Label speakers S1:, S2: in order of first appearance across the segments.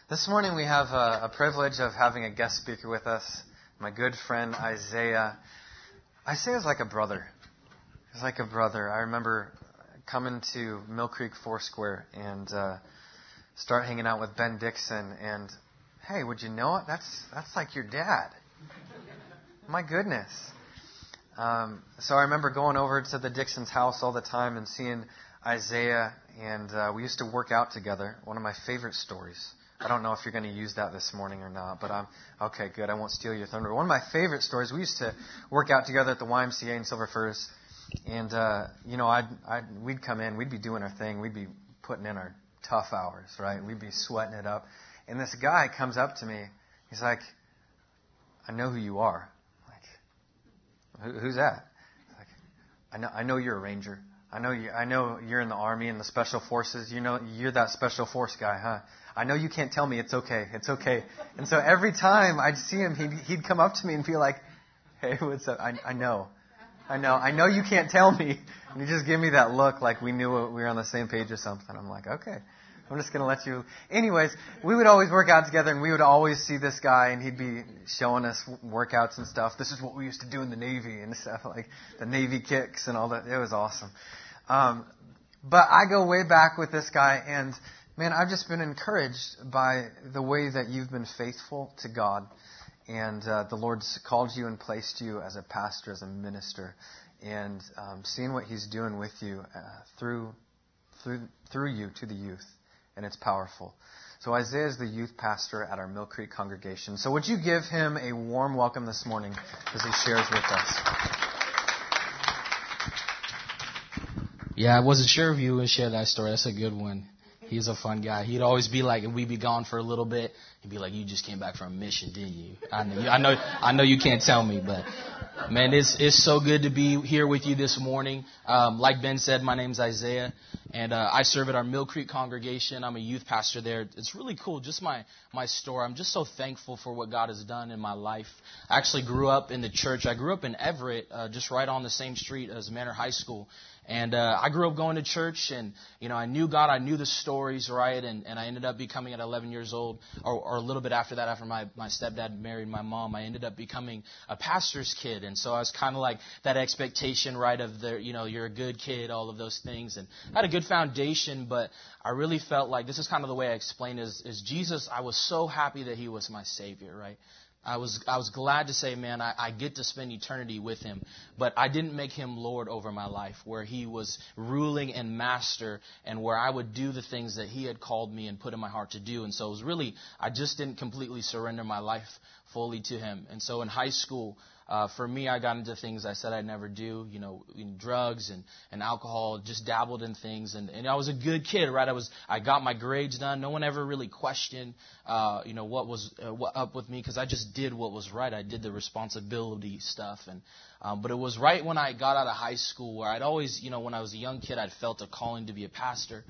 S1: This morning we have a privilege of having a guest speaker with us, my good friend Isaiah. Isaiah's like a brother. He's like a brother. I remember coming to Mill Creek Foursquare and start hanging out with Ben Dixon, and hey, would you know it? That's like your dad. My goodness. So I remember going over to the Dixon's house all the time and seeing Isaiah, and we used to work out together. One of my favorite stories. I don't know if you're going to use that this morning or not, but okay, good. I won't steal your thunder. One of my favorite stories, we used to work out together at the YMCA in Silver Firs, and we'd come in, we'd be doing our thing, we'd be putting in our tough hours, right? We'd be sweating it up, and this guy comes up to me. He's like, "I know who you are." I'm like, "Who's that?" He's like, I know you're a Ranger. I know you're in the Army and the Special Forces. You know, you're that Special Force guy, huh? I know you can't tell me. It's okay. It's okay." And so every time I'd see him, he'd come up to me and be like, "Hey, what's up? I know you can't tell me." And he'd just give me that look like we knew we were on the same page or something. I'm like, okay, I'm just going to let you. Anyways, we would always work out together, and we would always see this guy, and he'd be showing us workouts and stuff. This is what we used to do in the Navy and stuff, like the Navy kicks and all that. It was awesome. But I go way back with this guy, and man, I've just been encouraged by the way that you've been faithful to God, and the Lord's called you and placed you as a pastor, as a minister, and seeing what He's doing with you through you to the youth, and it's powerful. So Isaiah is the youth pastor at our Mill Creek congregation. So would you give him a warm welcome this morning as he shares with us?
S2: Yeah, I wasn't sure if you would share that story. That's a good one. He's a fun guy. He'd always be like, and we'd be gone for a little bit. He'd be like, "You just came back from a mission, didn't you? I know you can't tell me, but man, it's so good to be here with you this morning. Like Ben said, my name's Isaiah, and I serve at our Mill Creek congregation. I'm a youth pastor there. It's really cool. Just my story. I'm just so thankful for what God has done in my life. I actually grew up in the church. I grew up in Everett, just right on the same street as Manor High School. And I grew up going to church, and I knew God, I knew the stories, right? And I ended up becoming at 11 years old, or a little bit after that, after my stepdad married my mom, I ended up becoming a pastor's kid. And so I was kind of like that expectation, right, of you're a good kid, all of those things, and I had a good foundation. But I really felt like, this is kind of the way I explain it, is Jesus. I was so happy that He was my Savior, right? I was glad to say, man, I get to spend eternity with Him, but I didn't make Him Lord over my life, where He was ruling and master, and where I would do the things that He had called me and put in my heart to do. And so it was really, I just didn't completely surrender my life fully to Him. And so in high school, for me, I got into things I said I'd never do, drugs and alcohol, just dabbled in things. And I was a good kid, right? I got my grades done. No one ever really questioned, what was up with me, because I just did what was right. I did the responsibility stuff. But it was right when I got out of high school where I'd always, when I was a young kid, I'd felt a calling to be a pastor.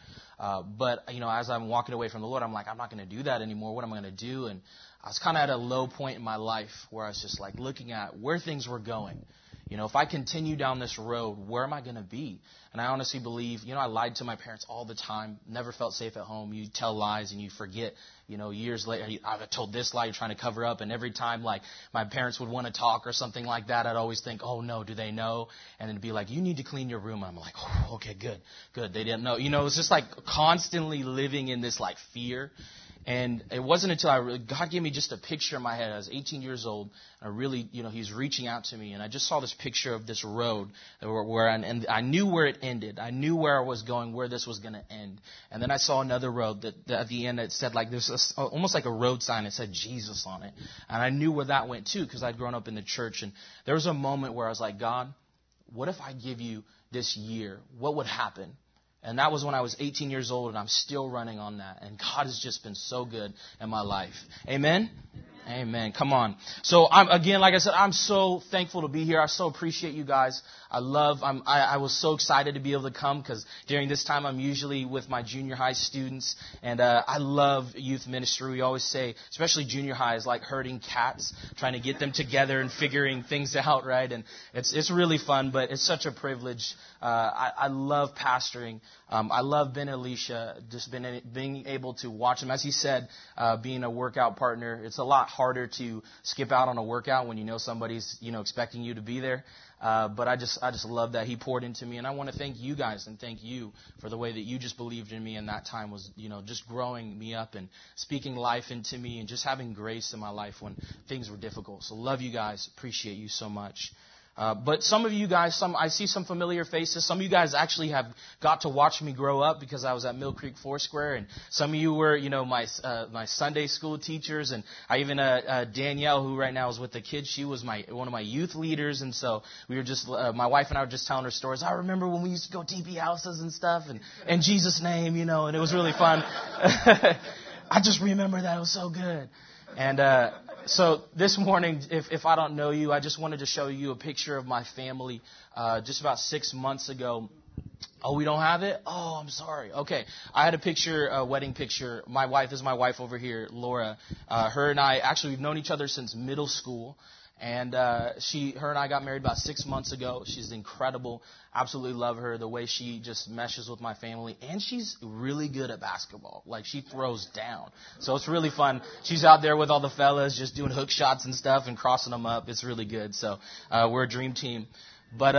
S2: But as I'm walking away from the Lord, I'm like, I'm not going to do that anymore. What am I going to do? And I was kind of at a low point in my life where I was just like looking at where things were going. If I continue down this road, where am I going to be? And I honestly believe, I lied to my parents all the time, never felt safe at home. You tell lies and you forget, years later, I've told this lie, you're trying to cover up. And every time, like, my parents would want to talk or something like that, I'd always think, oh, no, do they know? And it'd be like, you need to clean your room. And I'm like, oh, okay, good. They didn't know. It's just like constantly living in this, like, fear. And it wasn't until God gave me just a picture in my head. I was 18 years old. And I really, He's reaching out to me. And I just saw this picture of this road and I knew where it ended. I knew where I was going, where this was going to end. And then I saw another road that at the end it said, like, there's almost like a road sign. It said Jesus on it. And I knew where that went too, because I'd grown up in the church. And there was a moment where I was like, God, what if I give you this year? What would happen? And that was when I was 18 years old, and I'm still running on that. And God has just been so good in my life. Amen? Amen. Come on. So again, like I said, I'm so thankful to be here. I so appreciate you guys. I was so excited to be able to come because during this time I'm usually with my junior high students, and I love youth ministry. We always say, especially junior high, is like herding cats, trying to get them together and figuring things out, right? And it's really fun, but it's such a privilege. I love pastoring. I love Ben and Alicia, just being able to watch them. As he said, being a workout partner, it's a lot harder to skip out on a workout when you know somebody's, expecting you to be there. But I just love that he poured into me, and I want to thank you guys and thank you for the way that you just believed in me, and that time was, just growing me up and speaking life into me and just having grace in my life when things were difficult. So love you guys, appreciate you so much. But some of you guys, I see some familiar faces. Some of you guys actually have got to watch me grow up because I was at Mill Creek Foursquare, and some of you were, my Sunday school teachers, and I even Danielle, who right now is with the kids, she was one of my youth leaders, and so we were just my wife and I were just telling her stories. I remember when we used to go TP houses and stuff, and in Jesus' name, and it was really fun. I just remember that, it was so good. And so this morning, if I don't know you, I just wanted to show you a picture of my family just about 6 months ago. Oh, we don't have it? Oh, I'm sorry. Okay. I had a wedding picture. My wife is my wife over here, Laura. Her and I, actually, we've known each other since middle school. And her and I got married about 6 months ago. She's incredible. Absolutely love her. The way she just meshes with my family. And she's really good at basketball. Like, she throws down. So it's really fun. She's out there with all the fellas just doing hook shots and stuff and crossing them up. It's really good. So we're a dream team. But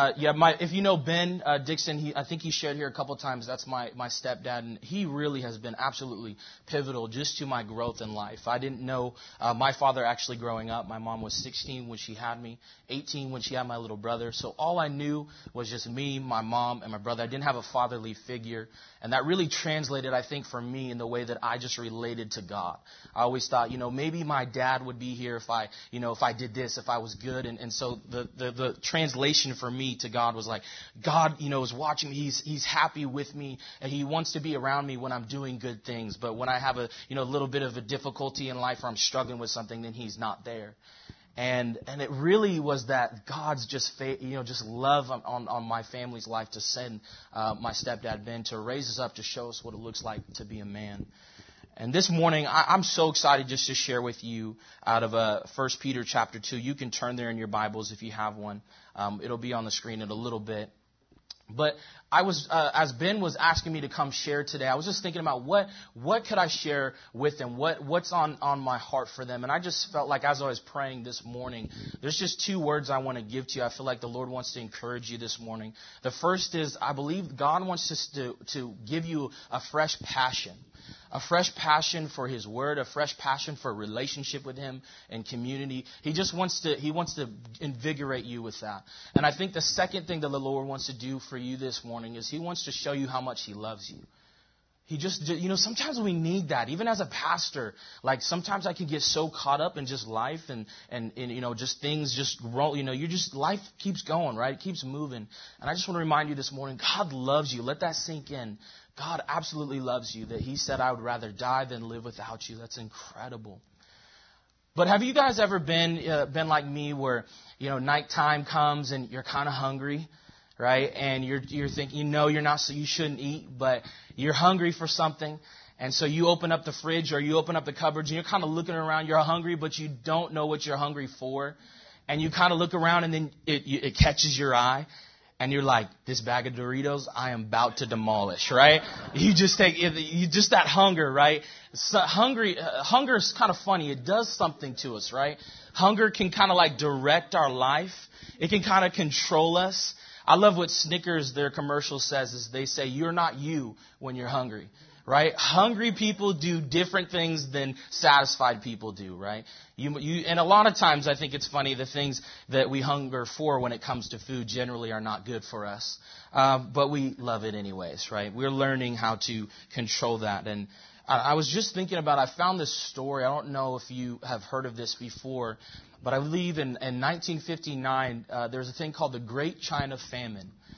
S2: if you know Ben Dixon, I think he shared here a couple of times. That's my stepdad, and he really has been absolutely pivotal just to my growth in life. I didn't know my father actually growing up. My mom was 16 when she had me, 18 when she had my little brother. So all I knew was just me, my mom, and my brother. I didn't have a fatherly figure, and that really translated, I think, for me in the way that I just related to God. I always thought, maybe my dad would be here if I did this, if I was good, and so the translation for me to God was like, God, is watching me. He's happy with me, and He wants to be around me when I'm doing good things. But when I have a little bit of a difficulty in life or I'm struggling with something, then He's not there. And it really was that God's just love on my family's life to send my stepdad Ben to raise us up to show us what it looks like to be a man. And this morning, I'm so excited just to share with you out of 1 Peter chapter 2. You can turn there in your Bibles if you have one. It'll be on the screen in a little bit. But I was, as Ben was asking me to come share today, I was just thinking about what could I share with them? What's on my heart for them? And I just felt like as I was praying this morning, there's just two words I want to give to you. I feel like the Lord wants to encourage you this morning. The first is, I believe God wants us to give you a fresh passion. A fresh passion for His Word, a fresh passion for a relationship with Him and community. He wants to invigorate you with that. And I think the second thing that the Lord wants to do for you this morning is He wants to show you how much He loves you. He just, sometimes we need that. Even as a pastor, like sometimes I can get so caught up in just life and just things just roll, life keeps going, right? It keeps moving. And I just want to remind you this morning, God loves you. Let that sink in. God absolutely loves you, that He said, I would rather die than live without you. That's incredible. But have you guys ever been like me where, nighttime comes and you're kind of hungry, right? And you're thinking, you shouldn't eat, but you're hungry for something. And so you open up the fridge or you open up the cupboards and you're kind of looking around. You're hungry, but you don't know what you're hungry for. And you kind of look around and then it catches your eye. And you're like, this bag of Doritos, I am about to demolish, right? You just that hunger, right? So hunger is kind of funny. It does something to us, right? Hunger can kind of like direct our life. It can kind of control us. I love what Snickers, their commercial says, is they say, you're not you when you're hungry. Right? Hungry people do different things than satisfied people do, right? And a lot of times I think it's funny, the things that we hunger for when it comes to food generally are not good for us. But we love it anyways, right? We're learning how to control that. And I was just thinking I found this story. I don't know if you have heard of this before, but I believe in 1959, there's a thing called the Great China Famine.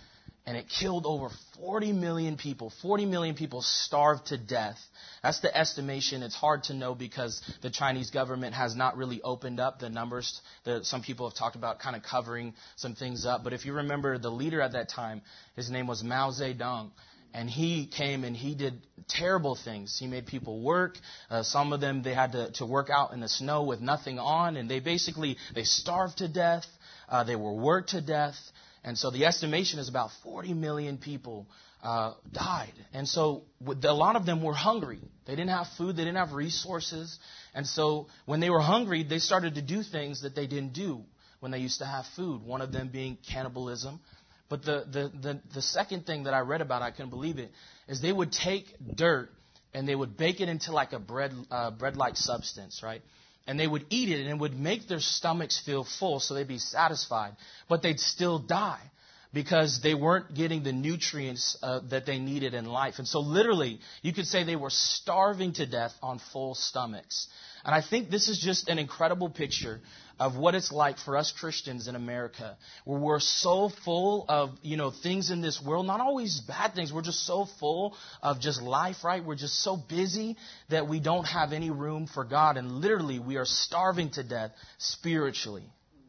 S2: and it killed over 40 million people. 40 million people starved to death. That's the estimation. It's hard to know because the Chinese government has not really opened up the numbers. Some people have talked about kind of covering some things up. But if you remember the leader at that time, his name was Mao Zedong. And he came and he did terrible things. He made people work. Some of them, they had to work out in the snow with nothing on. And they starved to death. They were worked to death. And so the estimation is about 40 million people died. And so a lot of them were hungry. They didn't have food. They didn't have resources. And so when they were hungry, they started to do things that they didn't do when they used to have food. One of them being cannibalism. But the second thing that I read about, I couldn't believe it, is they would take dirt and they would bake it into like a bread-like substance, right? And they would eat it and it would make their stomachs feel full so they'd be satisfied. But they'd still die because they weren't getting the nutrients that they needed in life. And so literally, you could say they were starving to death on full stomachs. And I think this is just an incredible picture of what it's like for us Christians in America, where we're so full of, things in this world, not always bad things. We're just so full of just life, right? We're just so busy that we don't have any room for God. And literally, we are starving to death spiritually.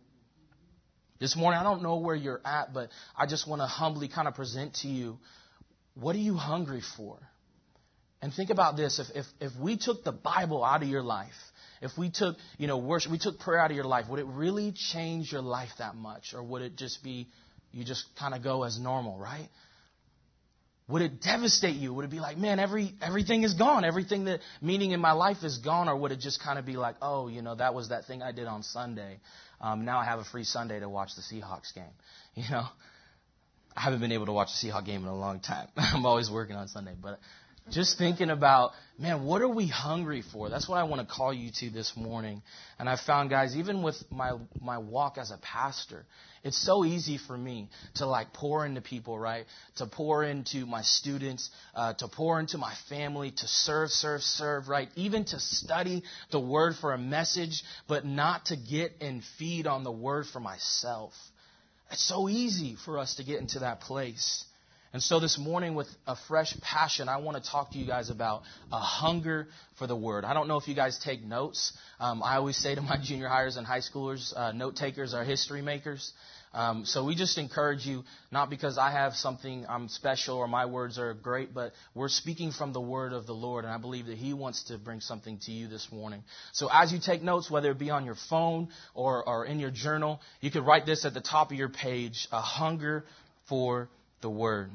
S2: This morning, I don't know where you're at, but I just want to humbly kind of present to you, what are you hungry for? And think about this. If we took the Bible out of your life, if we took, worship, we took prayer out of your life, would it really change your life that much? Or would it just be, you just kind of go as normal, right? Would it devastate you? Would it be like, man, everything is gone. Everything that meaning in my life is gone. Or would it just kind of be like, oh, that was that thing I did on Sunday. Now I have a free Sunday to watch the Seahawks game. I haven't been able to watch the Seahawks game in a long time. I'm always working on Sunday, but just thinking about, man, what are we hungry for? That's what I want to call you to this morning. And I found, guys, even with my walk as a pastor, it's so easy for me to pour into people, right? To pour into my students, to pour into my family, to serve, right? Even to study the word for a message, but not to get and feed on the word for myself. It's so easy for us to get into that place. And so this morning with a fresh passion, I want to talk to you guys about a hunger for the Word. I don't know if you guys take notes. I always say to my junior hires and high schoolers, note takers are history makers. So we just encourage you, not because I have something I'm special or my words are great, but we're speaking from the Word of the Lord. And I believe that He wants to bring something to you this morning. So as you take notes, whether it be on your phone or in your journal, you could write this at the top of your page, a hunger for the Word.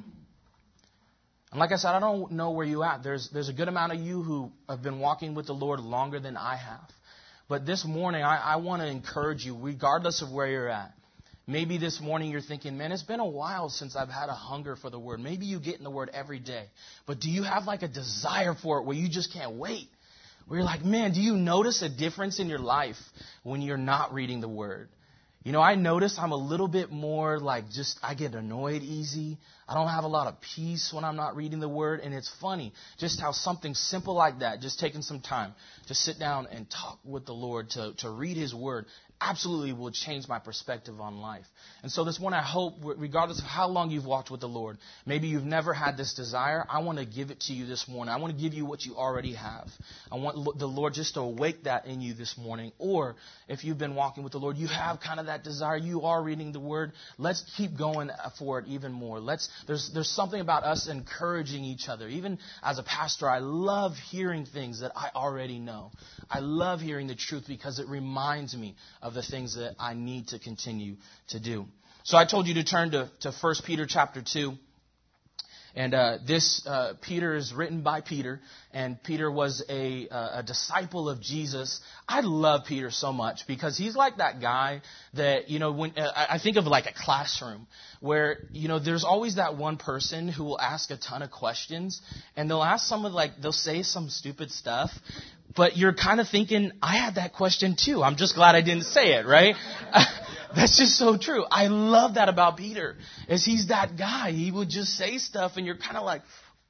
S2: And like I said, I don't know where you're at. There's a good amount of you who have been walking with the Lord longer than I have. But this morning, I want to encourage you, regardless of where you're at. Maybe this morning you're thinking, man, it's been a while since I've had a hunger for the Word. Maybe you get in the Word every day. But do you have a desire for it where you just can't wait? Where you're like, man, do you notice a difference in your life when you're not reading the Word? I notice I'm a little bit more I get annoyed easy. I don't have a lot of peace when I'm not reading the Word. And it's funny just how something simple like that, just taking some time to sit down and talk with the Lord, to read His Word, absolutely will change my perspective on life. And so this morning, I hope, regardless of how long you've walked with the Lord, maybe you've never had this desire, I want to give it to you this morning. I want to give you what you already have. I want the Lord just to awake that in you this morning. Or if you've been walking with the Lord, you have kind of that desire, you are reading the Word, let's keep going for it even more. There's something about us encouraging each other. Even as a pastor, I love hearing things that I already know. I love hearing the truth because it reminds me of the things that I need to continue to do. So I told you to turn to 1 Peter chapter 2. And this Peter is written by Peter, and Peter was a disciple of Jesus. I love Peter so much because he's like that guy that, when I think of a classroom where, there's always that one person who will ask a ton of questions, and they'll ask someone they'll say some stupid stuff, but you're kind of thinking, I had that question too. I'm just glad I didn't say it, right? That's just so true. I love that about Peter, is he's that guy. He would just say stuff and you're kind of like,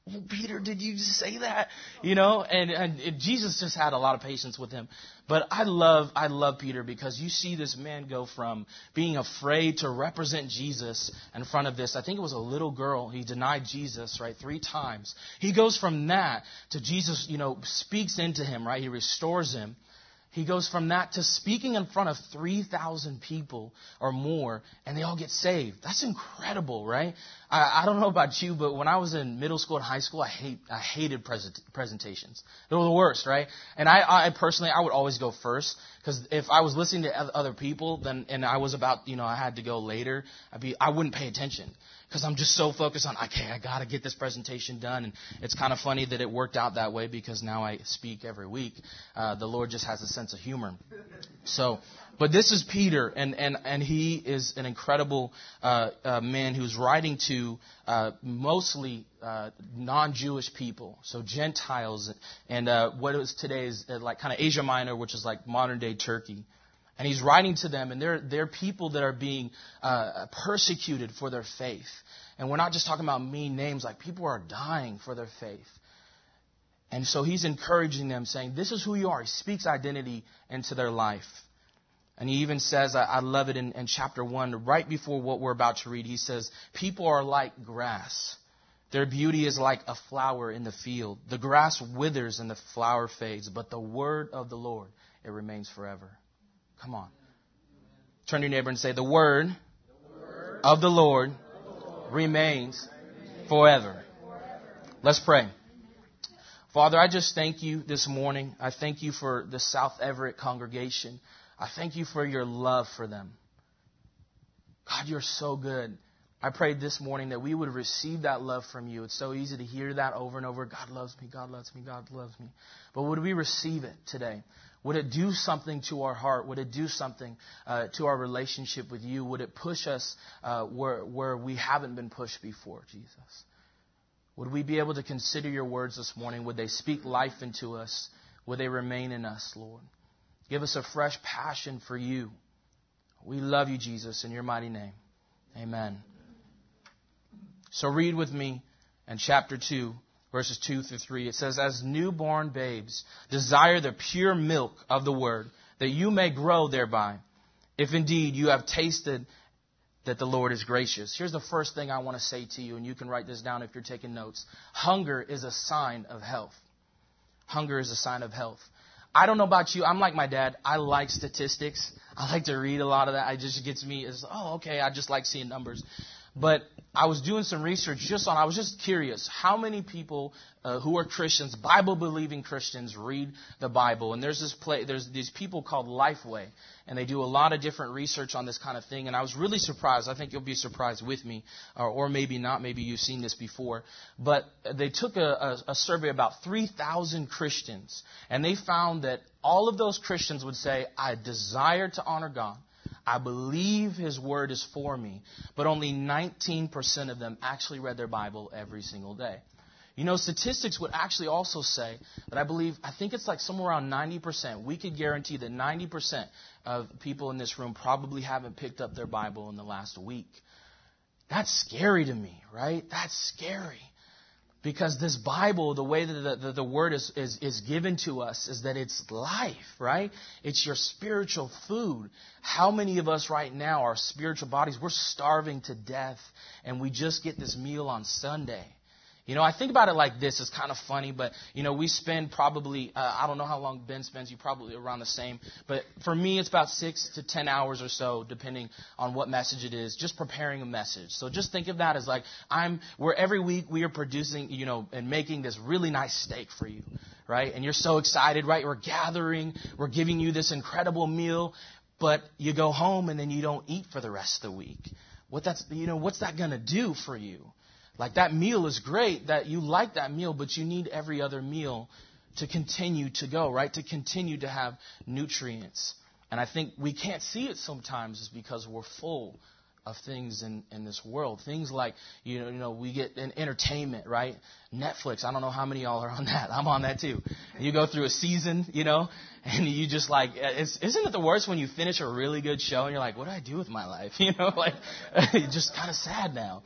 S2: well, Peter, did you just say that? You know, and Jesus just had a lot of patience with him. But I love Peter because you see this man go from being afraid to represent Jesus in front of this. I think it was a little girl. He denied Jesus, right, 3 times. He goes from that to Jesus, you know, speaks into him, right? He restores him. He goes from that to speaking in front of 3,000 people or more, and they all get saved. That's incredible, right? I don't know about you, but when I was in middle school and high school, I hated presentations. They were the worst, right? And I personally, I would always go first, because if I was listening to other people, then and I was about, you know, I had to go later, I wouldn't pay attention. Because I'm just so focused on, okay, I got to get this presentation done. And it's kind of funny that it worked out that way because now I speak every week. The Lord just has a sense of humor. So, but this is Peter, and he is an incredible man who's writing to mostly non-Jewish people, so Gentiles, and what is today is like kind of Asia Minor, which is like modern-day Turkey. And he's writing to them, and they're people that are being persecuted for their faith. And we're not just talking about mean names, like people are dying for their faith. And so he's encouraging them, saying, this is who you are. He speaks identity into their life. And he even says, I love it in chapter 1, right before what we're about to read, he says, people are like grass. Their beauty is like a flower in the field. The grass withers and the flower fades, but the word of the Lord, it remains forever. Come on. Turn to your neighbor and say, the word of the Lord remains forever. Let's pray. Father, I just thank you this morning. I thank you for the South Everett congregation. I thank you for your love for them. God, you're so good. I prayed this morning that we would receive that love from you. It's so easy to hear that over and over. God loves me, God loves me, God loves me. But would we receive it today? Would it do something to our heart? Would it do something to our relationship with you? Would it push us where we haven't been pushed before, Jesus? Would we be able to consider your words this morning? Would they speak life into us? Would they remain in us, Lord? Give us a fresh passion for you. We love you, Jesus, in your mighty name. Amen. So read with me in chapter 2. Verses 2 through 3, it says, as newborn babes, desire the pure milk of the word, that you may grow thereby, if indeed you have tasted that the Lord is gracious. Here's the first thing I want to say to you, and you can write this down if you're taking notes. Hunger is a sign of health. Hunger is a sign of health. I don't know about you. I'm like my dad. I like statistics. I like to read a lot of that. It just gets me, okay, I just like seeing numbers. But I was doing some research I was just curious, how many people who are Christians, Bible-believing Christians, read the Bible? And there's these people called Lifeway, and they do a lot of different research on this kind of thing. And I was really surprised. I think you'll be surprised with me, or maybe not. Maybe you've seen this before. But they took a survey of about 3,000 Christians, and they found that all of those Christians would say, I desire to honor God. I believe His Word is for me, but only 19% of them actually read their Bible every single day. You know, statistics would actually also say that I think it's like somewhere around 90%. We could guarantee that 90% of people in this room probably haven't picked up their Bible in the last week. That's scary to me, right? That's scary. Because this Bible, the way that the Word is given to us is that it's life, right? It's your spiritual food. How many of us right now, our spiritual bodies, we're starving to death, and we just get this meal on Sunday? You know, I think about it like this. It's kind of funny, but, you know, we spend probably, I don't know how long Ben spends, you probably around the same. But for me, it's about 6 to 10 hours or so, depending on what message it is, just preparing a message. So just think of that as like, where every week we are producing, you know, and making this really nice steak for you, right? And you're so excited, right? We're gathering, we're giving you this incredible meal, but you go home and then you don't eat for the rest of the week. What's that going to do for you? Like, that meal is great, that you like that meal, but you need every other meal to continue to go, right? To continue to have nutrients. And I think we can't see it sometimes is because we're full of things in this world. Things like, you know, we get in entertainment, right? Netflix. I don't know how many of y'all are on that. I'm on that too. You go through a season, you know, and you just like, isn't it the worst when you finish a really good show and you're like, what do I do with my life? You know, like, you're just kind of sad now.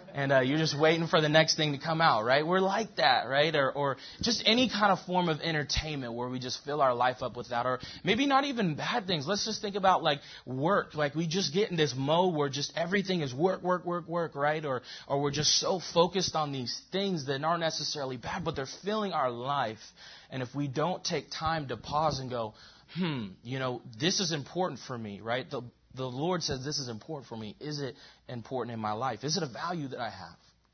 S2: And you're just waiting for the next thing to come out, right? We're like that, right? Or just any kind of form of entertainment where we just fill our life up with that. Or maybe not even bad things. Let's just think about like work. Like we just get in this mode where just everything is work, right? Or we're just so focused on these things that aren't necessarily bad, but they're filling our life. And if we don't take time to pause and go, this is important for me, right? The Lord says this is important for me. Is it important in my life? Is it a value that I have?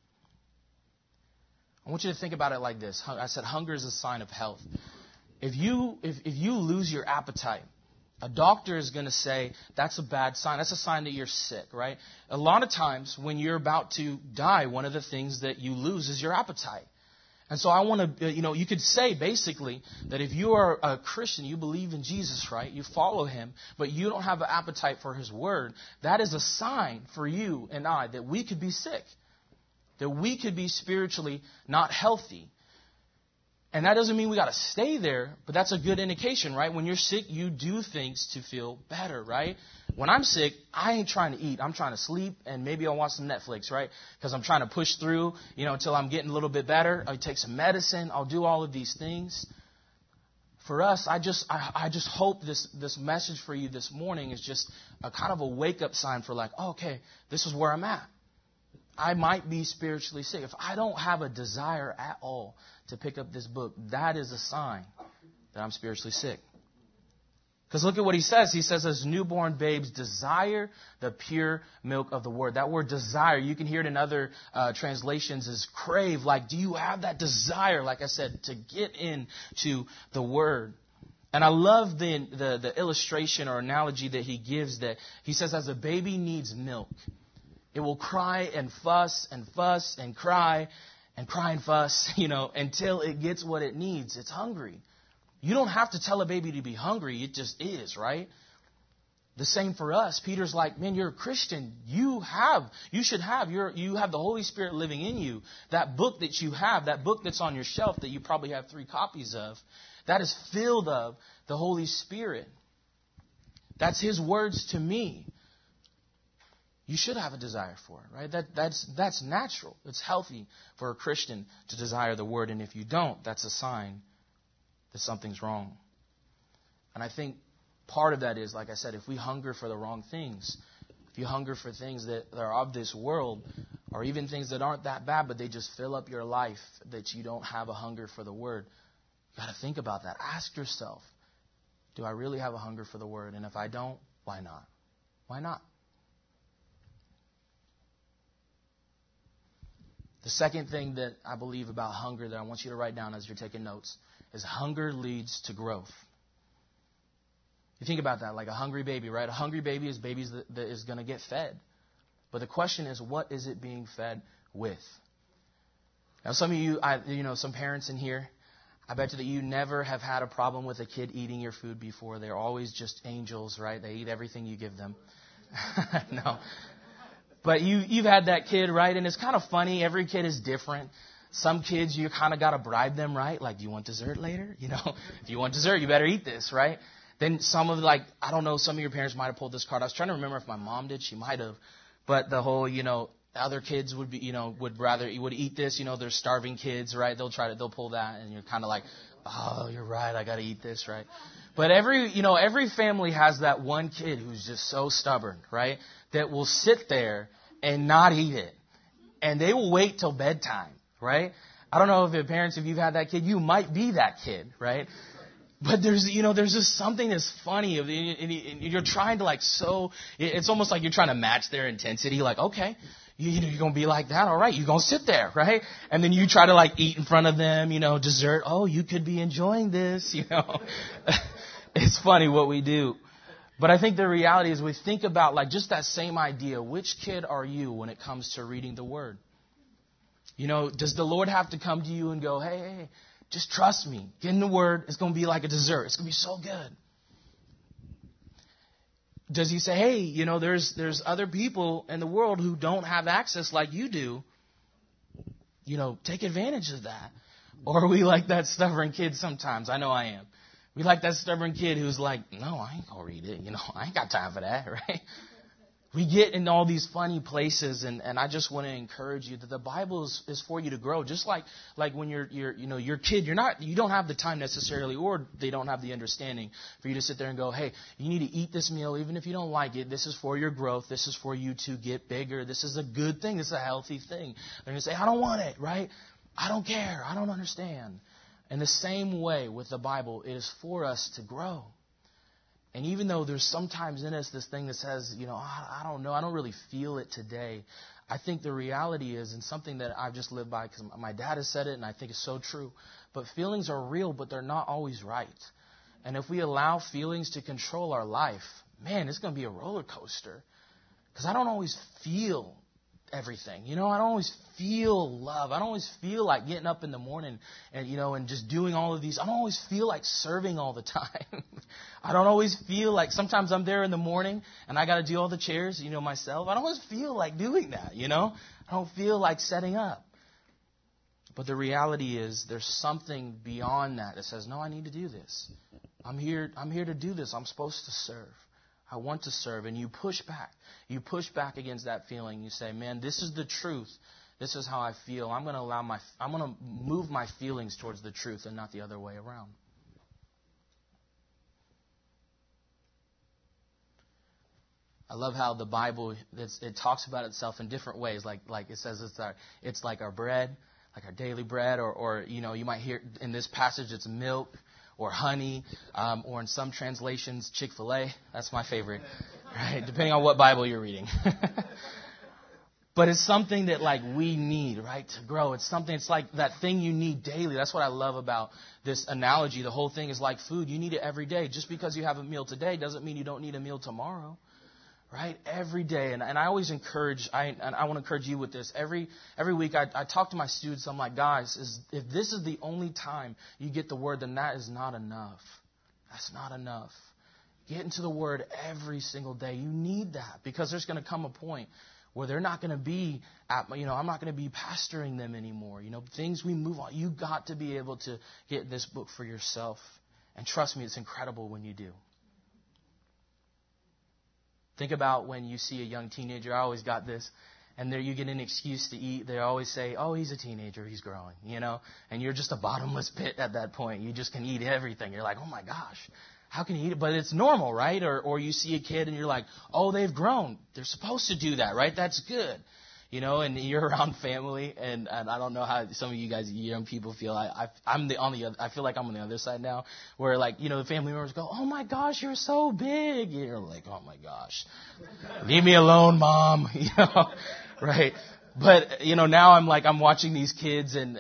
S2: I want you to think about it like this. I said hunger is a sign of health. If you lose your appetite, a doctor is going to say that's a bad sign. That's a sign that you're sick, right? A lot of times when you're about to die, one of the things that you lose is your appetite. And so I want to, you could say basically that if you are a Christian, you believe in Jesus, right? You follow him, but you don't have an appetite for his word. That is a sign for you and I that we could be sick, that we could be spiritually not healthy. And that doesn't mean we got to stay there, but that's a good indication, right? When you're sick, you do things to feel better, right? When I'm sick, I ain't trying to eat. I'm trying to sleep, and maybe I'll watch some Netflix, right? Because I'm trying to push through, until I'm getting a little bit better. I'll take some medicine. I'll do all of these things. For us, I just hope this message for you this morning is just a kind of a wake-up sign for like, okay, this is where I'm at. I might be spiritually sick. If I don't have a desire at all to pick up this book, that is a sign that I'm spiritually sick. Because look at what he says. He says, as newborn babes desire the pure milk of the word. That word desire, you can hear it in other translations as crave. Like, do you have that desire, like I said, to get into the word? And I love the illustration or analogy that he gives, that he says, as a baby needs milk, it will cry and fuss and fuss and cry and fuss, until it gets what it needs. It's hungry. You don't have to tell a baby to be hungry. It just is, right? The same for us. Peter's like, man, you're a Christian. You have the Holy Spirit living in you. That book that you have, that book that's on your shelf that you probably have 3 copies of, that is filled of the Holy Spirit. That's his words to me. You should have a desire for it, right? That's natural. It's healthy for a Christian to desire the word. And if you don't, that's a sign that something's wrong. And I think part of that is, like I said, if we hunger for the wrong things, if you hunger for things that are of this world, or even things that aren't that bad, but they just fill up your life, that you don't have a hunger for the word, you got to think about that. Ask yourself, do I really have a hunger for the word? And if I don't, why not? Why not? The second thing that I believe about hunger that I want you to write down as you're taking notes is hunger leads to growth. You think about that, like a hungry baby, right? A hungry baby is babies that is going to get fed. But the question is, what is it being fed with? Now, some of you, some parents in here, I bet you that you never have had a problem with a kid eating your food before. They're always just angels, right? They eat everything you give them. No. But you've had that kid, right? And it's kind of funny. Every kid is different. Some kids, you kind of got to bribe them, right? Like, do you want dessert later? If you want dessert, you better eat this, right? Then some of I don't know, some of your parents might have pulled this card. I was trying to remember if my mom did. She might have. But the whole, other kids would be, would eat this. They're starving kids, right? They'll pull that. And you're kind of like, oh, you're right. I got to eat this, right? But every family has that one kid who's just so stubborn, right? That will sit there and not eat it. And they will wait till bedtime, right? I don't know if you've had that kid, you might be that kid, right? But there's just something that's funny. You're trying to it's almost like you're trying to match their intensity. Like, okay, you're going to be like that. All right. You're going to sit there, right? And then you try to eat in front of them, dessert. Oh, you could be enjoying this, It's funny what we do. But I think the reality is we think about just that same idea. Which kid are you when it comes to reading the Word? Does the Lord have to come to you and go, hey, just trust me. Get in the Word. It's going to be like a dessert. It's going to be so good. Does he say, hey, there's other people in the world who don't have access like you do. Take advantage of that. Or are we like that stubborn kid sometimes? I know I am. We like that stubborn kid who's like, no, I ain't going to read it. I ain't got time for that, right? We get in all these funny places, and I just want to encourage you that the Bible is for you to grow. Just like when you're your kid, you don't have the time necessarily, or they don't have the understanding for you to sit there and go, hey, you need to eat this meal even if you don't like it. This is for your growth. This is for you to get bigger. This is a good thing. This is a healthy thing. They're going to say, I don't want it, right? I don't care. I don't understand. In the same way with the Bible, it is for us to grow. And even though there's sometimes in us this thing that says, I don't know, I don't really feel it today, I think the reality is, and something that I've just lived by because my dad has said it and I think it's so true, but feelings are real, but they're not always right. And if we allow feelings to control our life, man, it's going to be a roller coaster. Because I don't always feel everything. I don't always feel love. I don't always feel like getting up in the morning and just doing all of these. I don't always feel like serving all the time. I don't always feel like sometimes I'm there in the morning and I got to do all the chairs, myself. I don't always feel like doing that, I don't feel like setting up. But the reality is there's something beyond that says, no, I need to do this. I'm here to do this. I'm supposed to serve. I want to serve. And you push back. You push back against that feeling. You say, man, this is the truth. This is how I feel. I'm going to move my feelings towards the truth and not the other way around. I love how the Bible, it talks about itself in different ways. Like it says it's like our bread, like our daily bread, or you might hear in this passage it's milk or honey, or in some translations, Chick-fil-A. That's my favorite, right? Depending on what Bible you're reading. But it's something that we need, right, to grow. It's like that thing you need daily. That's what I love about this analogy. The whole thing is like food. You need it every day. Just because you have a meal today doesn't mean you don't need a meal tomorrow. Right? Every day. And I always encourage, and I want to encourage you with this. Every week I talk to my students. I'm like, guys, if this is the only time you get the word, then that is not enough. That's not enough. Get into the word every single day. You need that because there's going to come a point where they're not going to be I'm not going to be pastoring them anymore. Things we move on. You got to be able to get this book for yourself. And trust me, it's incredible when you do. Think about when you see a young teenager. I always got this. And there you get an excuse to eat. They always say, oh, he's a teenager. He's growing, And you're just a bottomless pit at that point. You just can eat everything. You're like, oh, my gosh, how can you eat it? But it's normal, right? Or you see a kid and you're like, oh, they've grown. They're supposed to do that, right? That's good. And you're around family, and I don't know how some of you guys, young people, feel. I feel like I'm on the other side now, where the family members go, "Oh my gosh, you're so big." You're like, "Oh my gosh, leave me alone, mom." Right? But now I'm watching these kids, and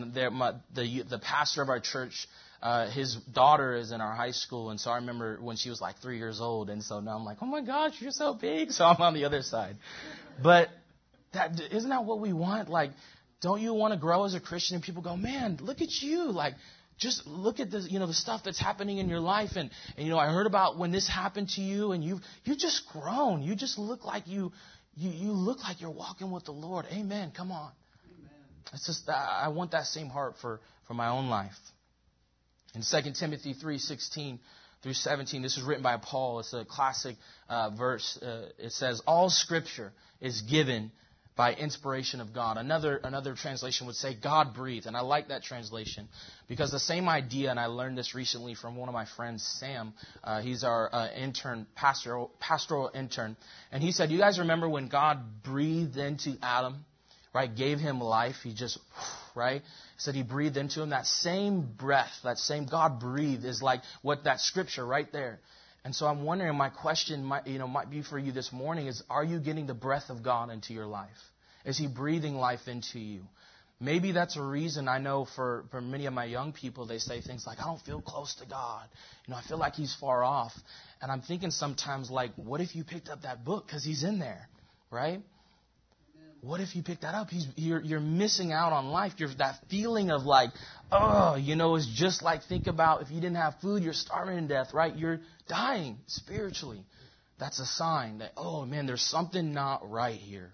S2: the pastor of our church, his daughter is in our high school, and so I remember when she was 3 years old, and so now I'm like, "Oh my gosh, you're so big." So I'm on the other side, but. Isn't that what we want? Don't you want to grow as a Christian? And people go, man, look at you. Just look at this, the stuff that's happening in your life. And I heard about when this happened to you, and you've just grown. You just look like you look like you're walking with the Lord. Amen. Come on. Amen. It's just I want that same heart for my own life. In 2 Timothy 3:16 through 17, this is written by Paul. It's a classic verse. It says, all Scripture is given by inspiration of God. Another translation would say God breathed. And I like that translation because the same idea, and I learned this recently from one of my friends, Sam. He's our intern, pastoral intern. And he said, you guys remember when God breathed into Adam, right? Gave him life. He just, right? Said he breathed into him. That same breath, that same God breathed is like what that scripture right there. And so I'm wondering, my question might be for you this morning is, are you getting the breath of God into your life? Is He breathing life into you? Maybe that's a reason. I know for many of my young people, they say things like, I don't feel close to God. I feel like He's far off. And I'm thinking sometimes what if you picked up that book because He's in there, right? What if you pick that up? You're missing out on life. That feeling of it's just think about if you didn't have food, you're starving to death, right? You're dying spiritually. That's a sign that, oh man, there's something not right here.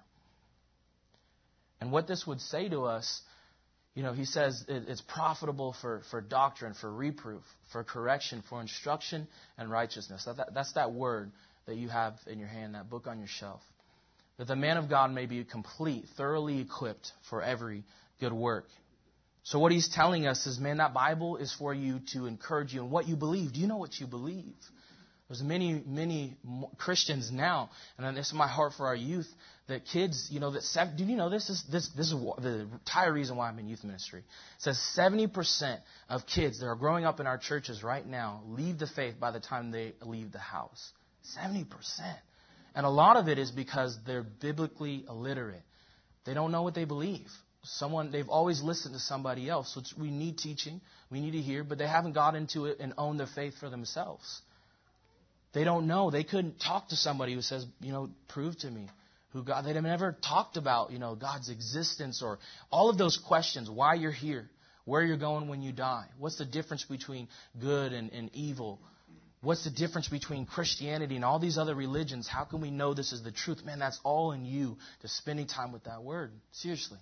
S2: And what this would say to us, he says it's profitable for doctrine, for reproof, for correction, for instruction and righteousness. That's that word. that you have in your hand, that book on your shelf. That the man of God may be complete, thoroughly equipped for every good work. So what he's telling us is, man, that Bible is for you to encourage you in what you believe. Do you know what you believe? There's many Christians now, and this is my heart for our youth, that kids, do you know this is the entire reason why I'm in youth ministry. It says 70% of kids that are growing up in our churches right now leave the faith by the time they leave the house. 70%. And a lot of it is because they're biblically illiterate. They don't know what they believe. They've always listened to somebody else, which we need teaching, we need to hear, but they haven't got into it and owned their faith for themselves. They don't know. They couldn't talk to somebody who says, prove to me who God. They've never talked about, God's existence or all of those questions. Why you're here, where you're going when you die. What's the difference between good and evil? What's the difference between Christianity and all these other religions? How can we know this is the truth? Man, that's all in you, just spending time with that word. Seriously.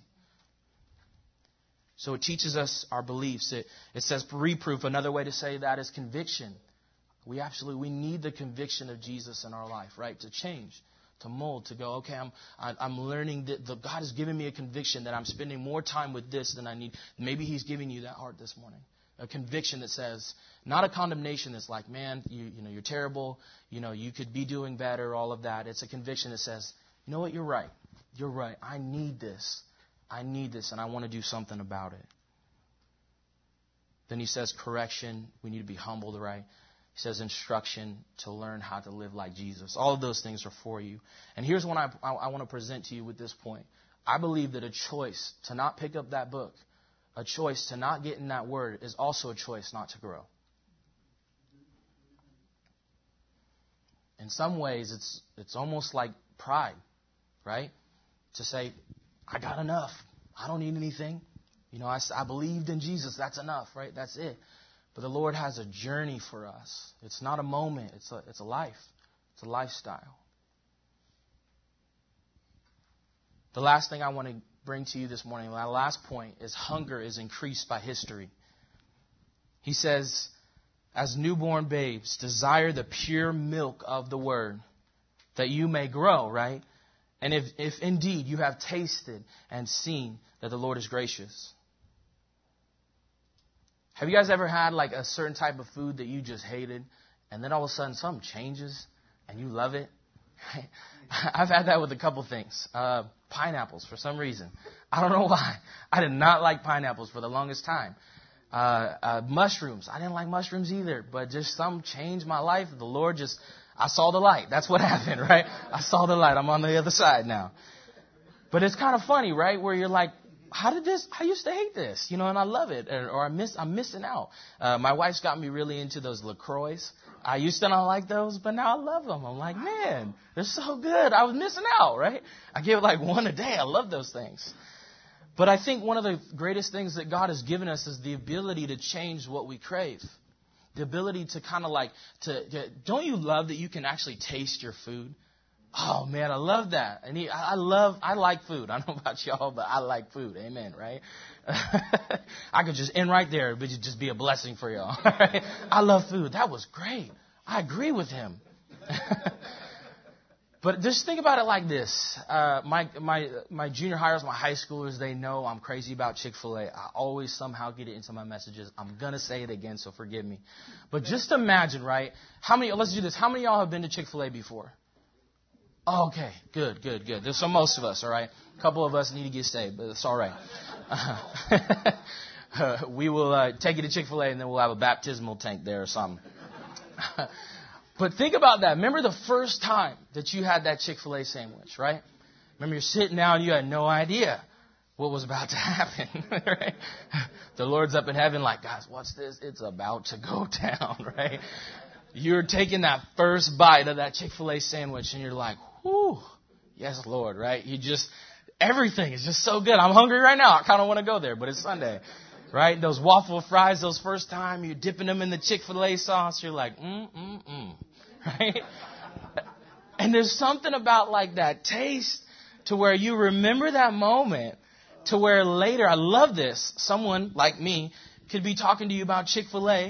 S2: So it teaches us our beliefs. It says reproof. Another way to say that is conviction. We need the conviction of Jesus in our life, right? To change, to mold, to go, okay, I'm learning that God has given me a conviction that I'm spending more time with this than I need. Maybe He's giving you that heart this morning. A conviction that says, not a condemnation that's like, man, you're terrible, you could be doing better, all of that. It's a conviction that says, you know what, you're right. You're right. I need this, and I want to do something about it. Then he says correction. We need to be humbled, right? He says instruction to learn how to live like Jesus. All of those things are for you. And here's what I want to present to you with this point. I believe that a choice to not pick up that book, a choice to not get in that word, is also a choice not to grow. In some ways, it's almost like pride, right? To say, I got enough. I don't need anything. I believed in Jesus. That's enough, right? That's it. But the Lord has a journey for us. It's not a moment. It's a life. It's a lifestyle. The last thing I want to bring to you this morning, my last point, is hunger is increased by history. He says, as newborn babes, desire the pure milk of the word, that you may grow, right? And if indeed you have tasted and seen that the Lord is gracious. Have you guys ever had like a certain type of food that you just hated, and then all of a sudden something changes and you love it? I've had that with a couple things. Pineapples, for some reason. I don't know why. I did not like pineapples for the longest time. Mushrooms. I didn't like mushrooms either, but just some changed my life. The Lord I saw the light. That's what happened, right? I saw the light. I'm on the other side now. But it's kind of funny, right? Where you're like, I used to hate this, and I love it, or I'm missing out. My wife's got me really into those LaCroix. I used to not like those, but now I love them. I'm like, man, they're so good. I was missing out, right? I give it like one a day. I love those things. But I think one of the greatest things that God has given us is the ability to change what we crave. The ability to kind of like, don't you love that you can actually taste your food? Oh man, I love that. And I like food. I don't know about y'all, but I like food. Amen, right? I could just end right there, but it'd just be a blessing for y'all. Right? I love food. That was great. I agree with him. But just think about it like this. My junior hires, my high schoolers, they know I'm crazy about Chick-fil-A. I always somehow get it into my messages. I'm going to say it again, so forgive me. But just imagine, right? Let's do this. How many of y'all have been to Chick-fil-A before? Oh, okay, good. There's most of us, all right? A couple of us need to get saved, but it's all right. We will take you to Chick-fil-A, and then we'll have a baptismal tank there or something. But think about that. Remember the first time that you had that Chick-fil-A sandwich, right? Remember you're sitting down, you had no idea what was about to happen, right? The Lord's up in heaven like, guys, watch this. It's about to go down, right? You're taking that first bite of that Chick-fil-A sandwich, and you're like, whew, yes, Lord, right? Everything is just so good. I'm hungry right now. I kind of want to go there, but it's Sunday, right? Those waffle fries, those first time, you're dipping them in the Chick-fil-A sauce. You're like, right? And there's something about like that taste to where you remember that moment to where later, I love this, someone like me could be talking to you about Chick-fil-A,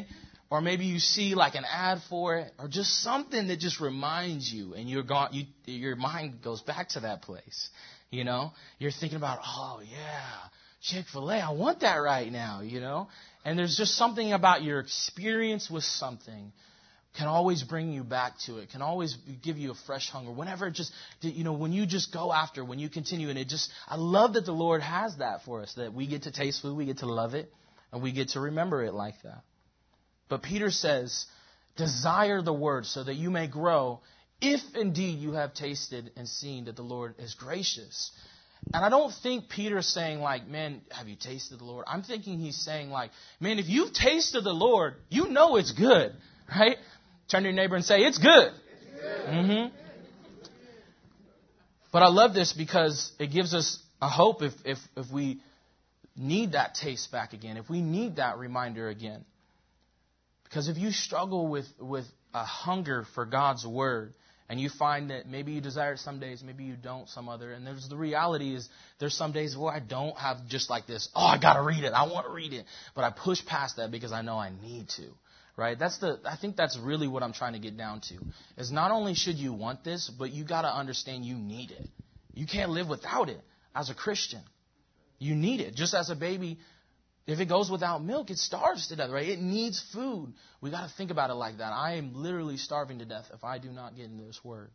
S2: or maybe you see like an ad for it, or just something that just reminds you, and your mind goes back to that place. You know, you're thinking about, oh yeah, Chick-fil-A, I want that right now, you know. And there's just something about your experience with something can always bring you back to it, can always give you a fresh hunger. Whenever it just, you know, when you just go after, when you continue, and it just, I love that the Lord has that for us, that we get to taste food, we get to love it, and we get to remember it like that. But Peter says, desire the word so that you may grow, if indeed you have tasted and seen that the Lord is gracious. And I don't think Peter's saying like, man, have you tasted the Lord? I'm thinking he's saying like, man, if you've tasted the Lord, you know it's good, right? Turn to your neighbor and say, it's good. Mm-hmm. But I love this because it gives us a hope if we need that taste back again, if we need that reminder again. Because if you struggle with a hunger for God's word, and you find that maybe you desire it some days, maybe you don't some other. And the reality is there's some days where I don't have just like this, oh, I got to read it. I want to read it. But I push past that because I know I need to. Right? I think that's really what I'm trying to get down to. Is not only should you want this, but you got to understand you need it. You can't live without it as a Christian. You need it. Just as a baby, if it goes without milk, it starves to death, right? It needs food. We got to think about it like that. I am literally starving to death if I do not get into this word.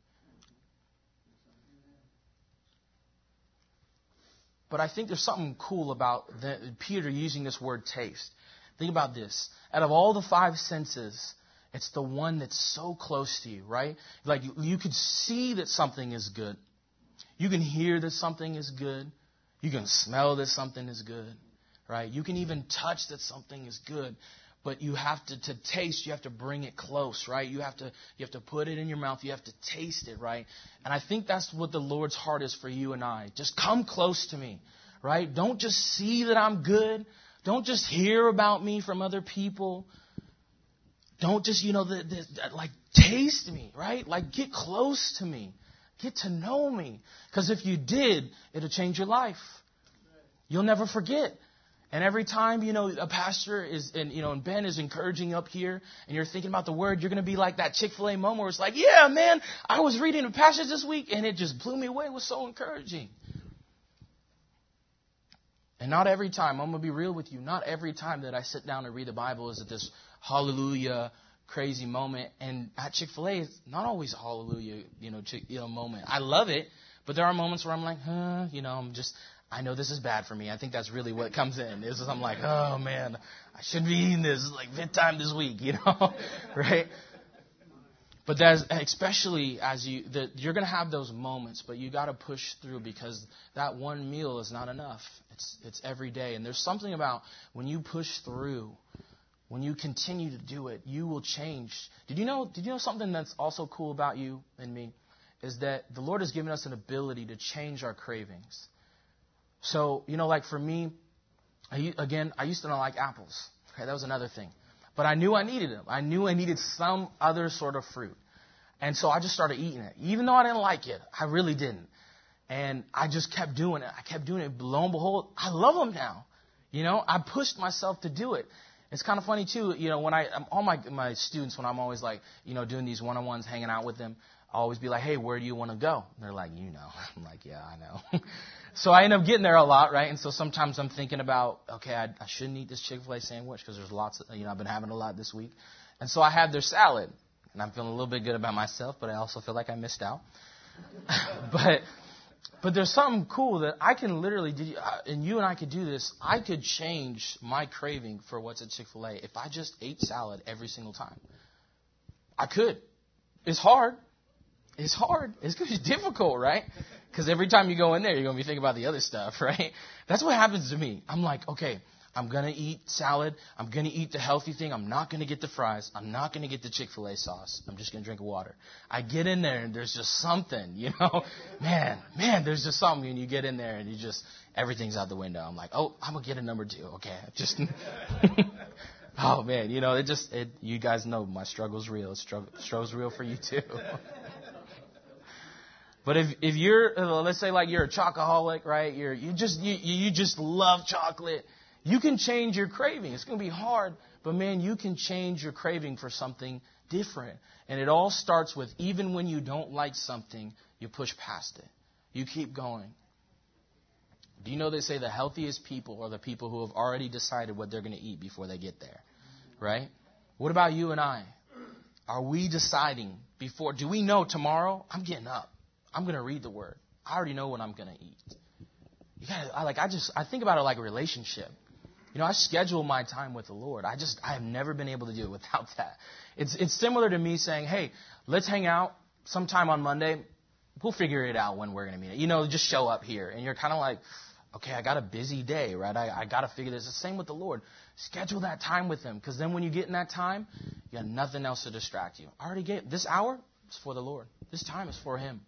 S2: But I think there's something cool about Peter using this word taste. Think about this. Out of all the five senses, it's the one that's so close to you, right? Like you could see that something is good. You can hear that something is good. You can smell that something is good. Right? You can even touch that something is good, but you have to taste. You have to bring it close, right? You have to put it in your mouth. You have to taste it, right? And I think that's what the Lord's heart is for you and I. Just come close to me, right? Don't just see that I'm good. Don't just hear about me from other people. Don't just, like taste me, right? Like get close to me. Get to know me. Because if you did, it'll change your life. You'll never forget. And every time, a pastor and Ben is encouraging you up here and you're thinking about the word, you're going to be like that Chick-fil-A moment where it's like, yeah, man, I was reading a passage this week and it just blew me away. It was so encouraging. And not every time, I'm going to be real with you, not every time that I sit down and read the Bible is it this hallelujah, crazy moment. And at Chick-fil-A, it's not always a hallelujah, moment. I love it, but there are moments where I'm like, I know this is bad for me. I think that's really what comes in. I'm like, oh man, I shouldn't be eating this. It's like fifth time this week, right? But that's especially you're going to have those moments, but you got to push through because that one meal is not enough. It's every day. And there's something about when you push through, when you continue to do it, you will change. Did you know something that's also cool about you and me is that the Lord has given us an ability to change our cravings. So, like for me, I used to not like apples. Okay, that was another thing. But I knew I needed them. I knew I needed some other sort of fruit. And so I just started eating it. Even though I didn't like it, I really didn't. And I just kept doing it. I kept doing it. Lo and behold, I love them now. I pushed myself to do it. It's kind of funny, too. When all my students, when I'm always like, doing these one-on-ones, hanging out with them, I always be like, hey, where do you want to go? And they're like, I'm like, yeah, I know. So I end up getting there a lot, right? And so sometimes I'm thinking about, okay, I shouldn't eat this Chick-fil-A sandwich because there's lots of, I've been having a lot this week. And so I have their salad. And I'm feeling a little bit good about myself, but I also feel like I missed out. But there's something cool that I can literally do, and you and I could do this. I could change my craving for what's at Chick-fil-A if I just ate salad every single time. I could. It's hard. It's hard. It's difficult, right? Because every time you go in there, you're going to be thinking about the other stuff, right? That's what happens to me. I'm like, okay, I'm going to eat salad. I'm going to eat the healthy thing. I'm not going to get the fries. I'm not going to get the Chick-fil-A sauce. I'm just going to drink water. I get in there and there's just something, Man, there's just something. And you get in there and everything's out the window. I'm like, oh, I'm going to get a number 2. Okay. Oh man, you guys know my struggle's real. Struggle's real for you too. But if you're, let's say like you're a chocoholic, right? You just love chocolate. You can change your craving. It's going to be hard, But man, you can change your craving for something different. And it all starts with, even when you don't like something, you push past it. You keep going. Do you know they say the healthiest people are the people who have already decided what they're going to eat before they get there? Right? What about you and I? Are we deciding before? Do we know tomorrow I'm getting up? I'm going to read the Word. I already know what I'm going to eat. You gotta, I think about it like a relationship. You know, I schedule my time with the Lord. I have never been able to do it without that. It's similar to me saying, hey, let's hang out sometime on Monday. We'll figure it out when we're going to meet. You know, just show up here. And you're kind of like, okay, I got a busy day, right? I got to figure this. It's the same with the Lord. Schedule that time with Him, because then when you get in that time, you got nothing else to distract you. I already get this hour is for the Lord. This time is for Him.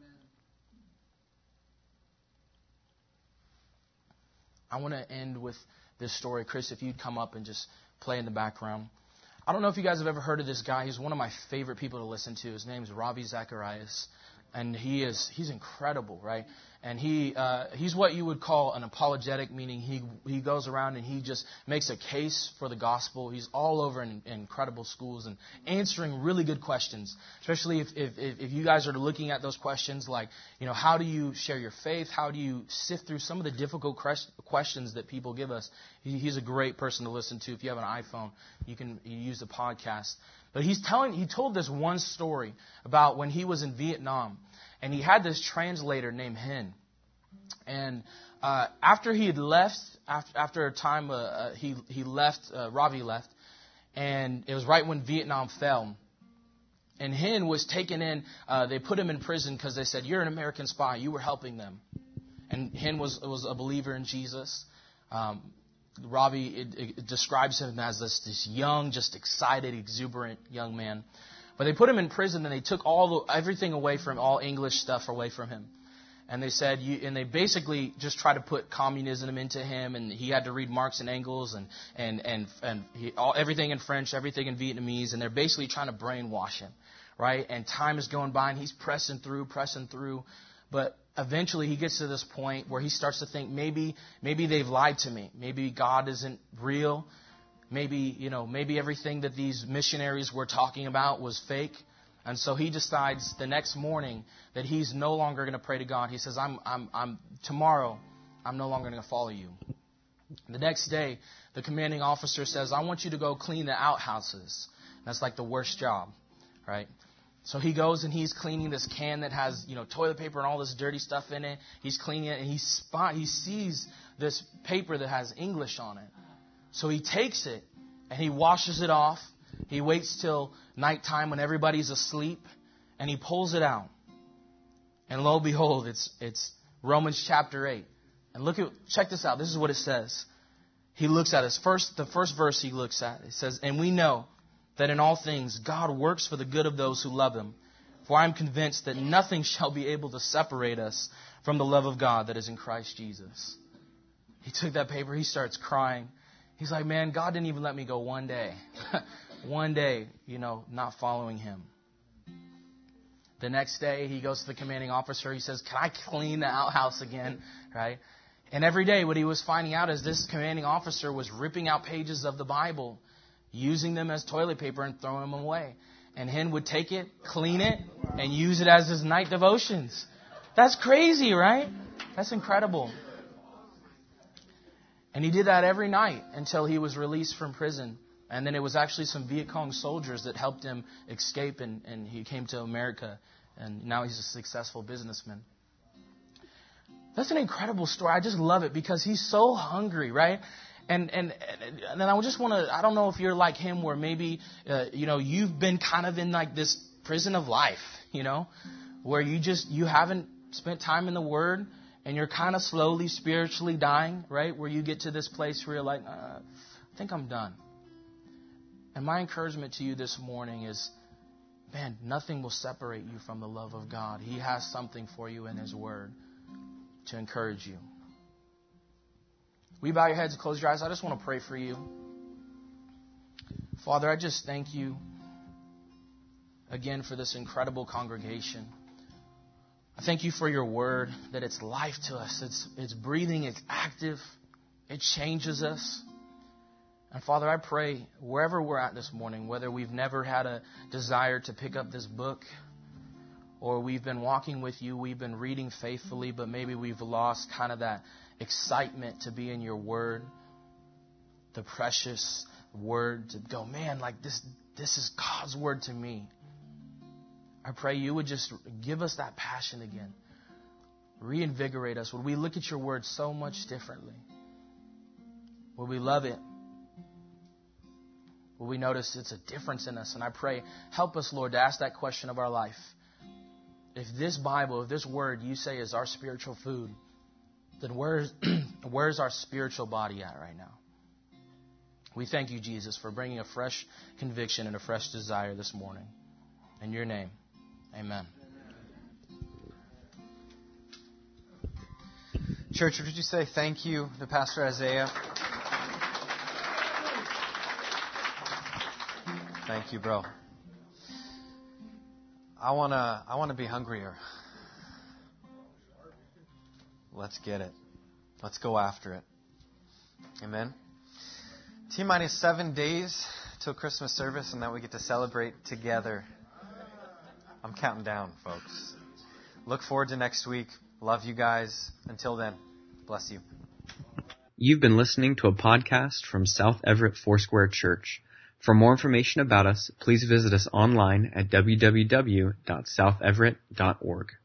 S2: I want to end with this story. Chris, if you'd come up and just play in the background. I don't know if you guys have ever heard of this guy. He's one of my favorite people to listen to. His name is Ravi Zacharias. And he's incredible, right? And he's what you would call an apologetic, meaning he goes around and he just makes a case for the gospel. He's all over in incredible schools and answering really good questions, especially if you guys are looking at those questions like, you know, how do you share your faith? How do you sift through some of the difficult questions that people give us? He's a great person to listen to. If you have an iPhone, you use the podcast. But he told this one story about when he was in Vietnam, and he had this translator named Hin. And after he had left, after a time, he left. Ravi left, and it was right when Vietnam fell. And Hin was taken in. They put him in prison because they said, "You're an American spy. You were helping them." And Hin was a believer in Jesus. Ravi it describes him as this young, just excited, exuberant young man. But they put him in prison and they took everything away from all English stuff away from him. And they said, and they basically just tried to put communism into him, and he had to read Marx and Engels and everything in French, everything in Vietnamese, and they're basically trying to brainwash him, right? And time is going by and he's pressing through. But eventually he gets to this point where he starts to think, maybe they've lied to me. Maybe God isn't real. Maybe everything that these missionaries were talking about was fake. And so he decides the next morning that he's no longer going to pray to God. He says, tomorrow, I'm no longer going to follow you. The next day, the commanding officer says, I want you to go clean the outhouses. That's like the worst job, right? So he goes and he's cleaning this can that has, toilet paper and all this dirty stuff in it. He's cleaning it and he sees this paper that has English on it. So he takes it and he washes it off. He waits till nighttime when everybody's asleep and he pulls it out. And lo and behold, it's Romans chapter 8. And check this out. This is what it says. He looks at the first verse he looks at. It says, and we know that in all things God works for the good of those who love Him. For I am convinced that nothing shall be able to separate us from the love of God that is in Christ Jesus. He took that paper. He starts crying. He's like, man, God didn't even let me go one day. One day, not following Him. The next day, he goes to the commanding officer. He says, can I clean the outhouse again? Right? And every day what he was finding out is this commanding officer was ripping out pages of the Bible, using them as toilet paper and throwing them away. And Hen would take it, clean it, and use it as his night devotions. That's crazy, right? That's incredible. And he did that every night until he was released from prison. And then it was actually some Viet Cong soldiers that helped him escape, and he came to America. And now he's a successful businessman. That's an incredible story. I just love it because he's so hungry, right? And then I just want to, I don't know if you're like him where maybe, you've been kind of in like this prison of life, where you haven't spent time in the Word and you're kind of slowly spiritually dying, right? Where you get to this place where you're like, I think I'm done. And my encouragement to you this morning is, man, nothing will separate you from the love of God. He has something for you in His Word to encourage you. Will you bow your heads and close your eyes? I just want to pray for you. Father, I just thank you again for this incredible congregation. I thank you for your Word, that it's life to us. It's breathing, it's active, it changes us. And Father, I pray wherever we're at this morning, whether we've never had a desire to pick up this book, or we've been walking with you, we've been reading faithfully, but maybe we've lost kind of that excitement to be in your word, the precious word, to go, man, like this is God's word to me. I pray you would just give us that passion again. Reinvigorate us. Would we look at your word so much differently? Would we love it? Will we notice it's a difference in us? And I pray, help us, Lord, to ask that question of our life. If this Bible, if this word you say is our spiritual food, then where's our spiritual body at right now? We thank you, Jesus, for bringing a fresh conviction and a fresh desire this morning. In your name, amen.
S1: Church, would you say thank you to Pastor Isaiah? Thank you, bro. I wanna be hungrier. Let's get it. Let's go after it. Amen. T-minus 7 days till Christmas service, and then we get to celebrate together. I'm counting down, folks. Look forward to next week. Love you guys. Until then, bless you.
S3: You've been listening to a podcast from South Everett Foursquare Church. For more information about us, please visit us online at www.southeverett.org.